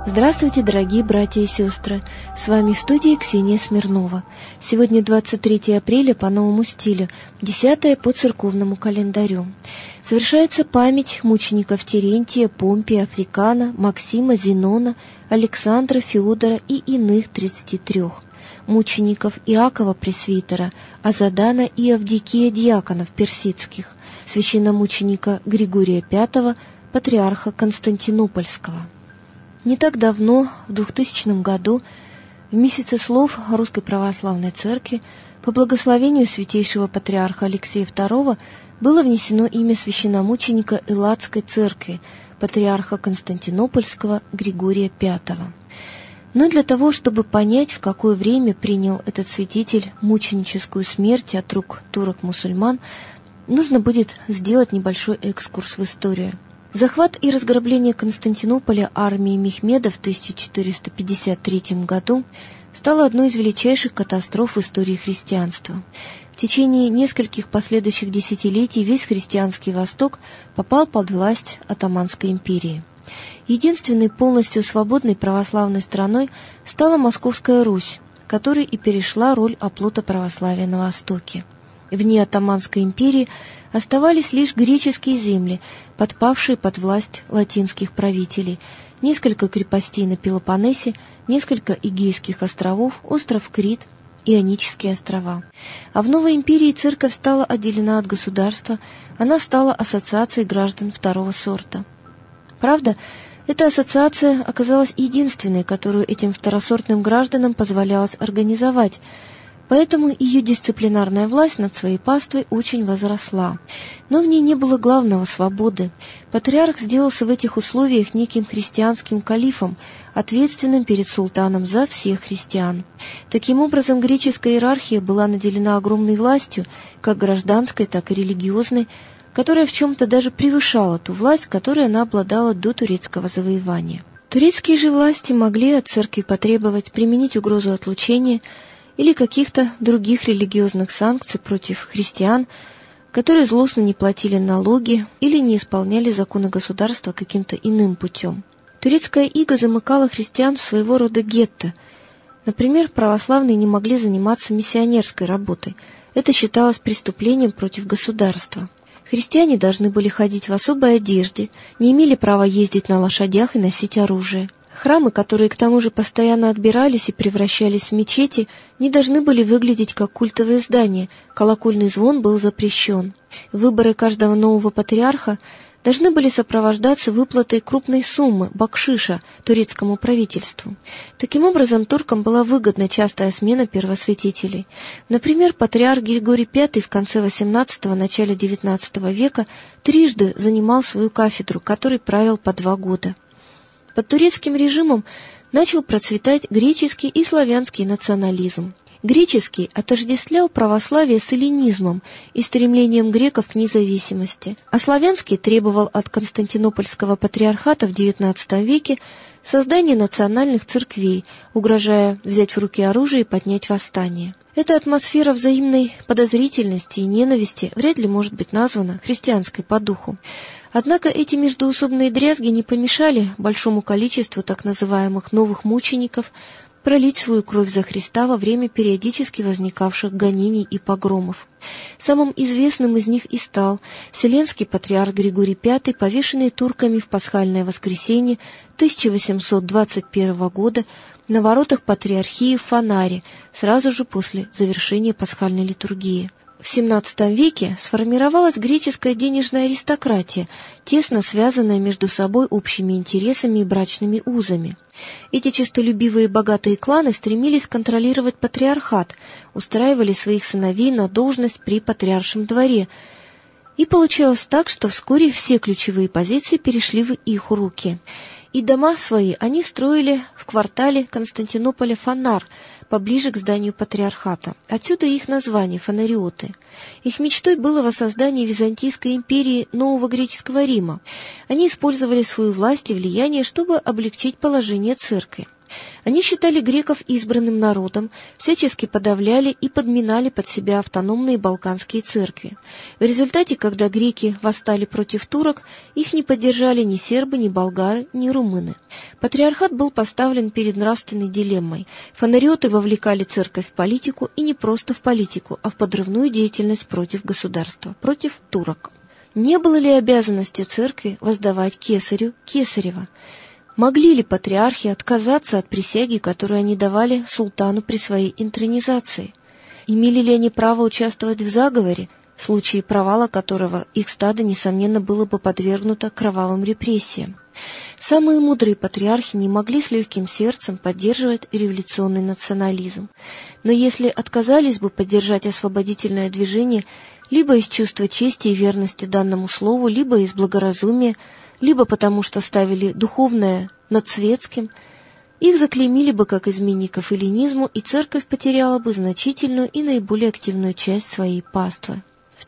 Здравствуйте, дорогие братья и сестры! С вами в студии Ксения Смирнова. Сегодня 23 апреля по новому стилю, 10 по церковному календарю. Совершается память мучеников Терентия, Помпия, Африкана, Максима, Зенона, Александра, Феодора и иных 33. Мучеников Иакова Пресвитера, Азадана и Авдикия Диаконов Персидских, священномученика Григория V, патриарха Константинопольского. Не так давно, в 2000 году, в месяце слов Русской Православной Церкви, по благословению святейшего патриарха Алексея II, было внесено имя священномученика Элладской Церкви, патриарха Константинопольского Григория V. Но для того, чтобы понять, в какое время принял этот святитель мученическую смерть от рук турок-мусульман, нужно будет сделать небольшой экскурс в историю. Захват и разграбление Константинополя армией Мехмеда в 1453 году стало одной из величайших катастроф в истории христианства. В течение нескольких последующих десятилетий весь христианский Восток попал под власть Отоманской империи. Единственной полностью свободной православной страной стала Московская Русь, которой и перешла роль оплота православия на Востоке. Вне Отоманской империи оставались лишь греческие земли, подпавшие под власть латинских правителей, несколько крепостей на Пелопоннесе, несколько Эгейских островов, остров Крит, Ионические острова. А в новой империи церковь стала отделена от государства, она стала ассоциацией граждан второго сорта. Правда, эта ассоциация оказалась единственной, которую этим второсортным гражданам позволялось организовать, поэтому ее дисциплинарная власть над своей паствой очень возросла. Но в ней не было главного — свободы. Патриарх сделался в этих условиях неким христианским калифом, ответственным перед султаном за всех христиан. Таким образом, греческая иерархия была наделена огромной властью, как гражданской, так и религиозной, которая в чем-то даже превышала ту власть, которой она обладала до турецкого завоевания. Турецкие же власти могли от церкви потребовать применить угрозу отлучения или каких-то других религиозных санкций против христиан, которые злостно не платили налоги или не исполняли законы государства каким-то иным путем. Турецкая ига замыкала христиан в своего рода гетто. Например, православные не могли заниматься миссионерской работой. Это считалось преступлением против государства. Христиане должны были ходить в особой одежде, не имели права ездить на лошадях и носить оружие. Храмы, которые к тому же постоянно отбирались и превращались в мечети, не должны были выглядеть как культовые здания, колокольный звон был запрещен. Выборы каждого нового патриарха должны были сопровождаться выплатой крупной суммы бакшиша турецкому правительству. Таким образом, туркам была выгодна частая смена первосвятителей. Например, патриарх Григорий V в конце XVIII – начале XIX века трижды занимал свою кафедру, которой правил по 2 года. Под турецким режимом начал процветать греческий и славянский национализм. Греческий отождествлял православие с эллинизмом и стремлением греков к независимости, а славянский требовал от Константинопольского патриархата в XIX веке создания национальных церквей, угрожая взять в руки оружие и поднять восстание. Эта атмосфера взаимной подозрительности и ненависти вряд ли может быть названа христианской по духу. Однако эти междоусобные дрязги не помешали большому количеству так называемых новых мучеников пролить свою кровь за Христа во время периодически возникавших гонений и погромов. Самым известным из них и стал Вселенский патриарх Григорий V, повешенный турками в пасхальное воскресенье 1821 года на воротах патриархии в Фанаре, сразу же после завершения пасхальной литургии. В XVII веке сформировалась греческая денежная аристократия, тесно связанная между собой общими интересами и брачными узами. Эти честолюбивые богатые кланы стремились контролировать патриархат, устраивали своих сыновей на должность при патриаршем дворе, и получалось так, что вскоре все ключевые позиции перешли в их руки. И дома свои они строили в квартале Константинополя Фанар, поближе к зданию патриархата. Отсюда их название — фанариоты. Их мечтой было воссоздание Византийской империи Нового Греческого Рима. Они использовали свою власть и влияние, чтобы облегчить положение церкви. Они считали греков избранным народом, всячески подавляли и подминали под себя автономные балканские церкви. В результате, когда греки восстали против турок, их не поддержали ни сербы, ни болгары, ни румыны. Патриархат был поставлен перед нравственной дилеммой. Фонариоты вовлекали церковь в политику, и не просто в политику, а в подрывную деятельность против государства, против турок. Не было ли обязанностью церкви воздавать кесарю кесарева? Могли ли патриархи отказаться от присяги, которую они давали султану при своей интронизации? Имели ли они право участвовать в заговоре, в случае провала которого их стадо, несомненно, было бы подвергнуто кровавым репрессиям? Самые мудрые патриархи не могли с легким сердцем поддерживать революционный национализм. Но если отказались бы поддержать освободительное движение либо из чувства чести и верности данному слову, либо из благоразумия, либо потому что ставили духовное над светским, их заклеймили бы как изменников эллинизму, и церковь потеряла бы значительную и наиболее активную часть своей паствы. В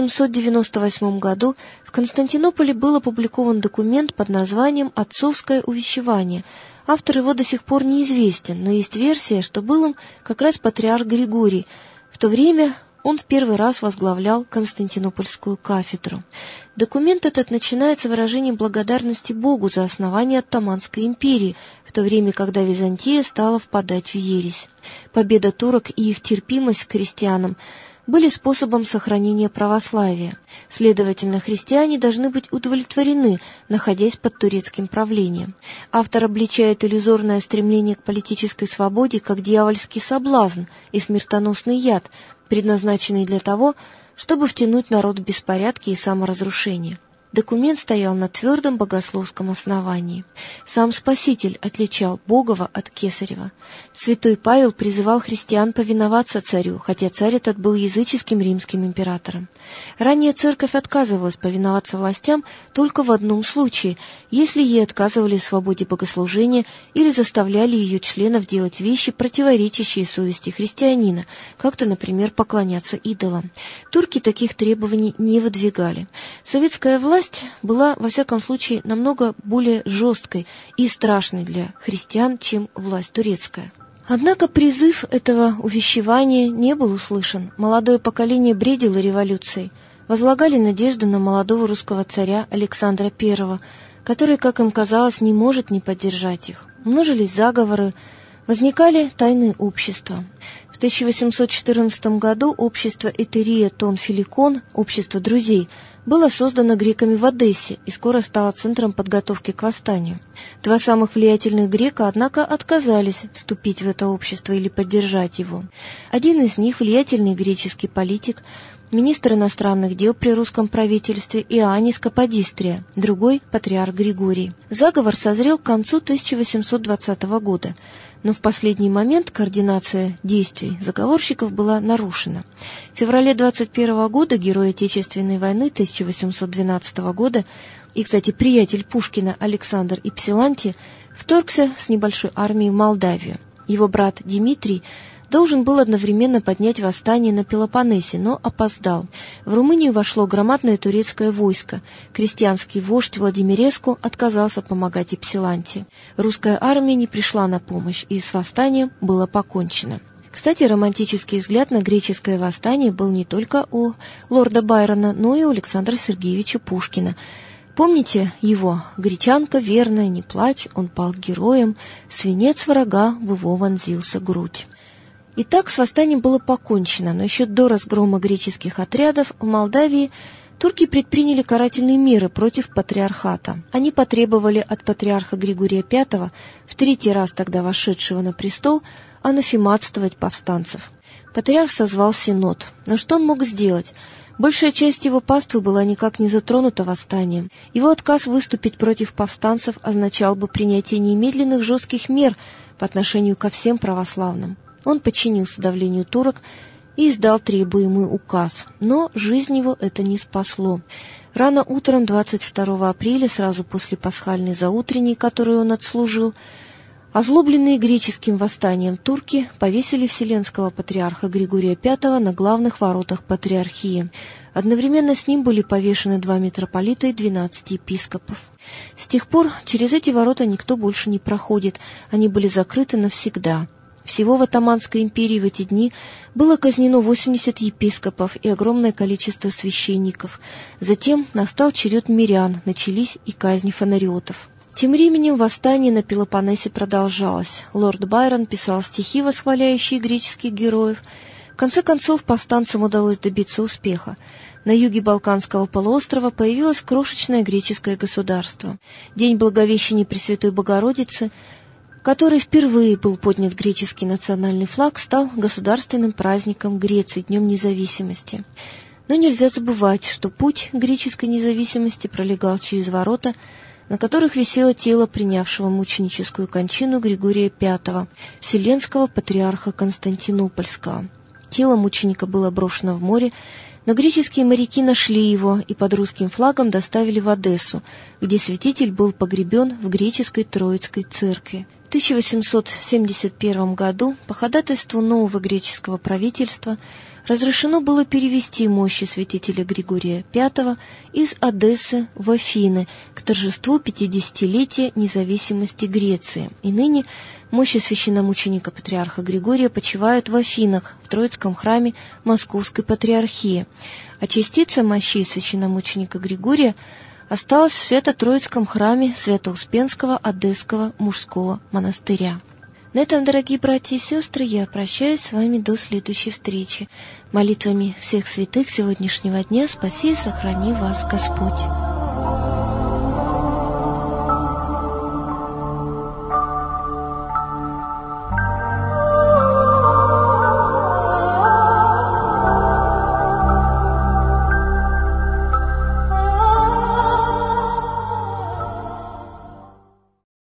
1798 году в Константинополе был опубликован документ под названием «Отцовское увещевание». Автор его до сих пор неизвестен, но есть версия, что был им как раз патриарх Григорий. В то время он в первый раз возглавлял Константинопольскую кафедру. Документ этот начинается выражением благодарности Богу за основание Оттоманской империи, в то время, когда Византия стала впадать в ересь. Победа турок и их терпимость к христианам были способом сохранения православия. Следовательно, христиане должны быть удовлетворены, находясь под турецким правлением. Автор обличает иллюзорное стремление к политической свободе как дьявольский соблазн и смертоносный яд, предназначенный для того, чтобы втянуть народ в беспорядки и саморазрушение. Документ стоял на твердом богословском основании. Сам Спаситель отличал Богова от Кесарева. Святой Павел призывал христиан повиноваться царю, хотя царь этот был языческим римским императором. Ранее церковь отказывалась повиноваться властям только в одном случае, если ей отказывали в свободе богослужения или заставляли ее членов делать вещи, противоречащие совести христианина, как-то, например, поклоняться идолам. Турки таких требований не выдвигали. Советская власть была, во всяком случае, намного более жесткой и страшной для христиан, чем власть турецкая. Однако призыв этого увещевания не был услышан. Молодое поколение бредило революцией, возлагали надежды на молодого русского царя Александра I, который, как им казалось, не может не поддержать их. Множились заговоры, возникали тайные общества. В 1814 году общество Этерия Тон Филикон, общество друзей, было создано греками в Одессе и скоро стало центром подготовки к восстанию. Два самых влиятельных грека, однако, отказались вступить в это общество или поддержать его. Один из них, влиятельный греческий политик, министр иностранных дел при русском правительстве Иоаннис Каподистрия, другой – патриарх Григорий. Заговор созрел к концу 1820 года, но в последний момент координация действий заговорщиков была нарушена. В феврале 21 года герой Отечественной войны 1812 года и, кстати, приятель Пушкина Александр Ипсиланти вторгся с небольшой армией в Молдавию. Его брат Дмитрий должен был одновременно поднять восстание на Пелопоннесе, но опоздал. В Румынию вошло громадное турецкое войско. Крестьянский вождь Владимиреску отказался помогать Ипсиланти. Русская армия не пришла на помощь, и с восстанием было покончено. Кстати, романтический взгляд на греческое восстание был не только у лорда Байрона, но и у Александра Сергеевича Пушкина. Помните его «Гречанка верная, не плачь, он пал героем, свинец врага в его вонзился грудь». Итак, с восстанием было покончено, но еще до разгрома греческих отрядов в Молдавии турки предприняли карательные меры против патриархата. Они потребовали от патриарха Григория V, в третий раз тогда вошедшего на престол, анафематствовать повстанцев. Патриарх созвал синод. Но что он мог сделать? Большая часть его паствы была никак не затронута восстанием. Его отказ выступить против повстанцев означал бы принятие немедленных жестких мер по отношению ко всем православным. Он подчинился давлению турок и издал требуемый указ, но жизнь его это не спасло. Рано утром 22 апреля, сразу после пасхальной заутренней, которую он отслужил, Озлобленные греческим восстанием турки повесили вселенского патриарха Григория V на главных воротах патриархии. Одновременно с ним были повешены 2 митрополита и 12 епископов. С тех пор через эти ворота никто больше не проходит, они были закрыты навсегда. Всего в Отtomанской империи в эти дни было казнено 80 епископов и огромное количество священников. Затем настал черед мирян, начались и казни фонариотов. Тем временем восстание на Пелопоннесе продолжалось. Лорд Байрон писал стихи, восхваляющие греческих героев. В конце концов, повстанцам удалось добиться успеха. На юге Балканского полуострова появилось крошечное греческое государство. День Благовещения Пресвятой Богородицы, который впервые был поднят греческий национальный флаг, стал государственным праздником Греции, Днем независимости. Но нельзя забывать, что путь греческой независимости пролегал через ворота, на которых висело тело принявшего мученическую кончину Григория V, вселенского патриарха Константинопольского. Тело мученика было брошено в море, но греческие моряки нашли его и под русским флагом доставили в Одессу, где святитель был погребен в греческой Троицкой церкви. В 1871 году по ходатайству нового греческого правительства разрешено было перевести мощи святителя Григория V из Одессы в Афины к торжеству 50-летия независимости Греции. И ныне мощи священномученика патриарха Григория почивают в Афинах, в Троицком храме Московской патриархии, а частица мощей священномученика Григория осталась в Свято-Троицком храме Свято-Успенского Одесского мужского монастыря. На этом, дорогие братья и сестры, я прощаюсь с вами до следующей встречи. Молитвами всех святых сегодняшнего дня спаси и сохрани вас Господь.